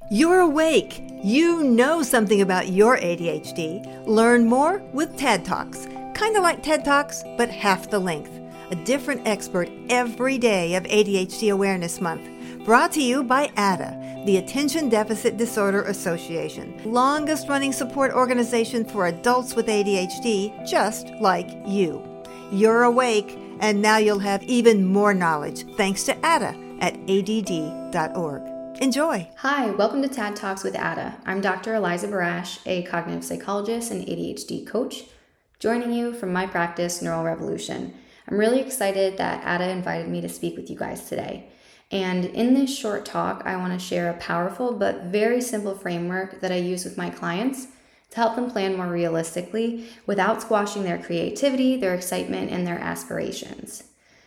You're awake. You know something about your ADHD. Learn more with TED Talks. Kind of like TED Talks, but half the length. A different expert every day of ADHD Awareness Month. Brought to you by ADDA, the Attention Deficit Disorder Association, longest running support organization for adults with ADHD, just like you. You're awake, and now you'll have even more knowledge thanks to ADDA at add.org. Enjoy. Hi, welcome to TED Talks with ADDA. I'm Dr. Eliza Barash, a cognitive psychologist and ADHD coach, joining you from my practice, Neural Revolution. I'm really excited that ADDA invited me to speak with you guys today. And in this short talk, I want to share a powerful but very simple framework that I use with my clients to help them plan more realistically without squashing their creativity, their excitement, and their aspirations.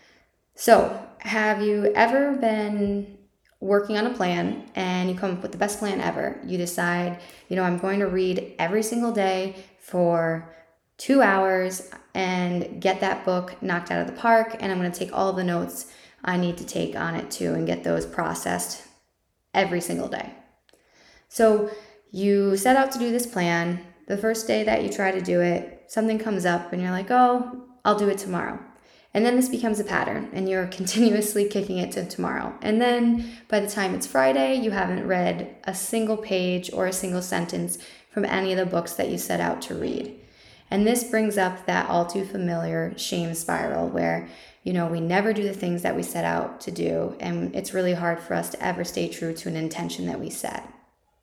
So, have you ever been working on a plan and you come up with the best plan ever? You decide, I'm going to read every single day for 2 hours and get that book knocked out of the park, and I'm going to take all the notes I need to take on it too and get those processed every single day. So you set out to do this plan. The first day that you try to do it, something comes up and you're like, oh, I'll do it tomorrow. And then this becomes a pattern and you're continuously kicking it to tomorrow. And then by the time it's Friday, you haven't read a single page or a single sentence from any of the books that you set out to read. And this brings up that all too familiar shame spiral where, we never do the things that we set out to do. And it's really hard for us to ever stay true to an intention that we set.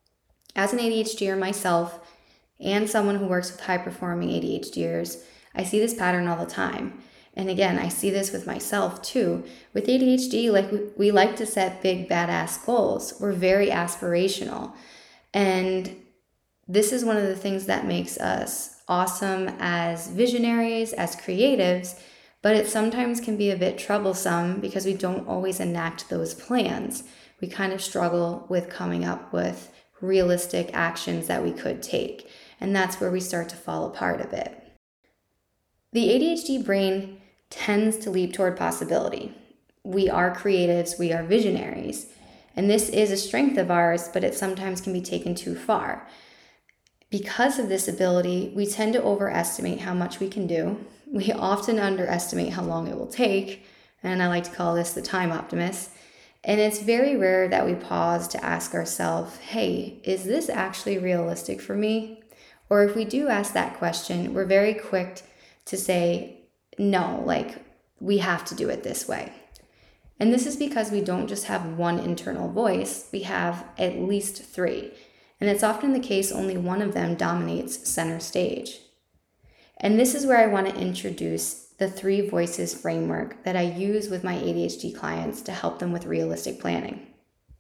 As an ADHDer myself and someone who works with high-performing ADHDers, I see this pattern all the time. And again, I see this with myself too. With ADHD, we like to set big, badass goals. We're very aspirational. And this is one of the things that makes us awesome as visionaries, as creatives, but it sometimes can be a bit troublesome because we don't always enact those plans. We kind of struggle with coming up with realistic actions that we could take. And that's where we start to fall apart a bit. The ADHD brain tends to leap toward possibility. We are creatives, we are visionaries, and this is a strength of ours, but it sometimes can be taken too far. Because of this ability, we tend to overestimate how much we can do. We often underestimate how long it will take, and I like to call this the time optimist. And it's very rare that we pause to ask ourselves, hey, is this actually realistic for me? Or if we do ask that question, we're very quick to say, no, we have to do it this way. And this is because we don't just have one internal voice, we have at least three. And it's often the case only one of them dominates center stage. And this is where I want to introduce the 3 voices framework that I use with my ADHD clients to help them with realistic planning.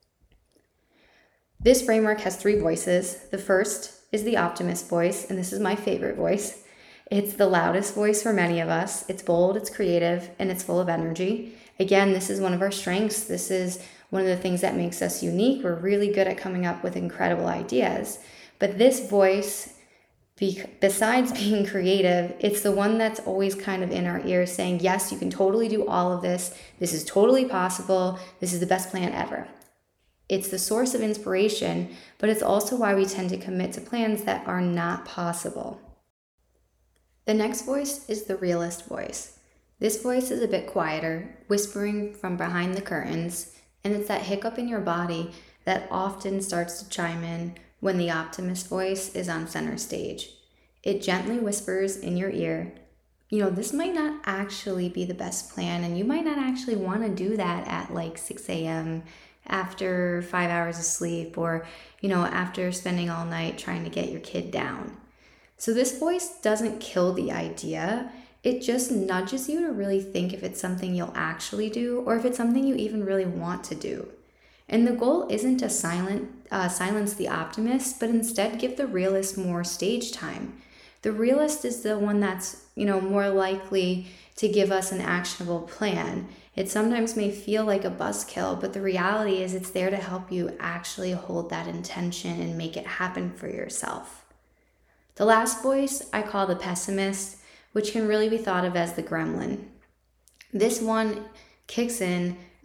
This framework has 3 voices. The first is the optimist voice, and this is my favorite voice. It's the loudest voice for many of us. It's bold, it's creative, and it's full of energy. Again, this is one of our strengths. This is one of the things that makes us unique. We're really good at coming up with incredible ideas. But this voice, besides being creative, it's the one that's always kind of in our ears saying, yes, you can totally do all of this. This is totally possible. This is the best plan ever. It's the source of inspiration, but it's also why we tend to commit to plans that are not possible. The next voice is the realist voice. This voice is a bit quieter, whispering from behind the curtains, and it's that hiccup in your body that often starts to chime in when the optimist voice is on center stage. It gently whispers in your ear, this might not actually be the best plan, and you might not actually want to do that at 6 a.m. after 5 hours of sleep, or, after spending all night trying to get your kid down. So this voice doesn't kill the idea. It just nudges you to really think if it's something you'll actually do or if it's something you even really want to do. And the goal isn't to silence the optimist, but instead give the realist more stage time. The realist is the one that's, more likely to give us an actionable plan. It sometimes may feel like a buzzkill, but the reality is it's there to help you actually hold that intention and make it happen for yourself. The last voice I call the pessimist, which can really be thought of as the gremlin. This one kicks in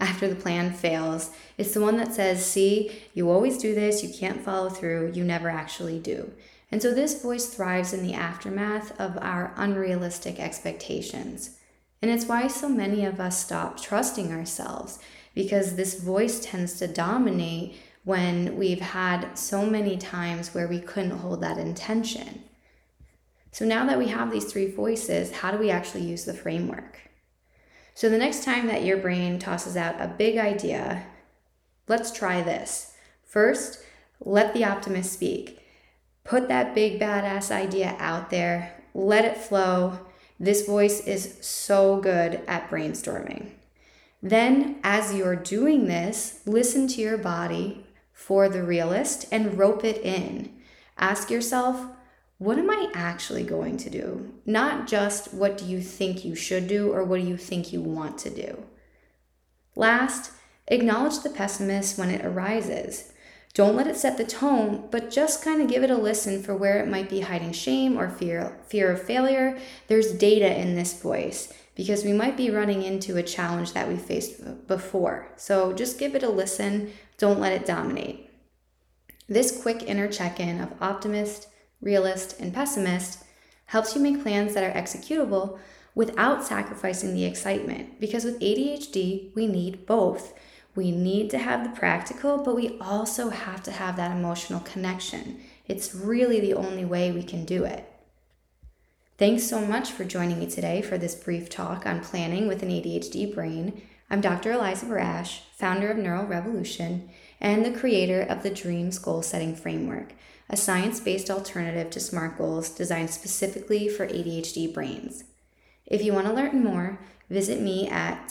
after the plan fails. It's the one that says, see, you always do this, you can't follow through, you never actually do. And so this voice thrives in the aftermath of our unrealistic expectations. And it's why so many of us stop trusting ourselves, because this voice tends to dominate when we've had so many times where we couldn't hold that intention. So now that we have these three voices, how do we actually use the framework? So the next time that your brain tosses out a big idea, let's try this. First, let the optimist speak. Put that big badass idea out there, let it flow. This voice is so good at brainstorming. Then, as you're doing this, listen to your body for the realist and rope it in. Ask yourself, what am I actually going to do? Not just what do you think you should do or what do you think you want to do. Last, acknowledge the pessimist when it arises. Don't let it set the tone, but just kind of give it a listen for where it might be hiding shame or fear of failure. There's data in this voice because we might be running into a challenge that we faced before. So just give it a listen. Don't let it dominate. This quick inner check-in of optimist, realist, and pessimist helps you make plans that are executable without sacrificing the excitement. Because with ADHD, we need both. We need to have the practical, but we also have to have that emotional connection. It's really the only way we can do it. Thanks so much for joining me today for this brief talk on planning with an ADHD brain. I'm Dr. Eliza Barash, founder of Neural Revolution and the creator of the DREAMS goal-setting framework, a science-based alternative to SMART goals designed specifically for ADHD brains. If you want to learn more, visit me at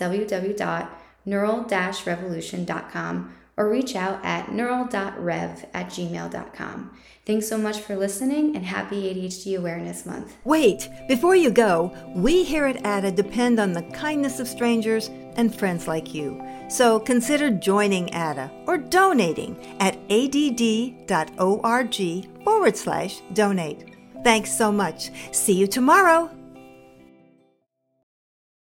www.neural-revolution.com or reach out at neural.rev@gmail.com. Thanks so much for listening and happy ADHD Awareness Month. Wait, before you go, we here at ADA depend on the kindness of strangers and friends like you. So consider joining ADA or donating at add.org/donate. Thanks so much. See you tomorrow.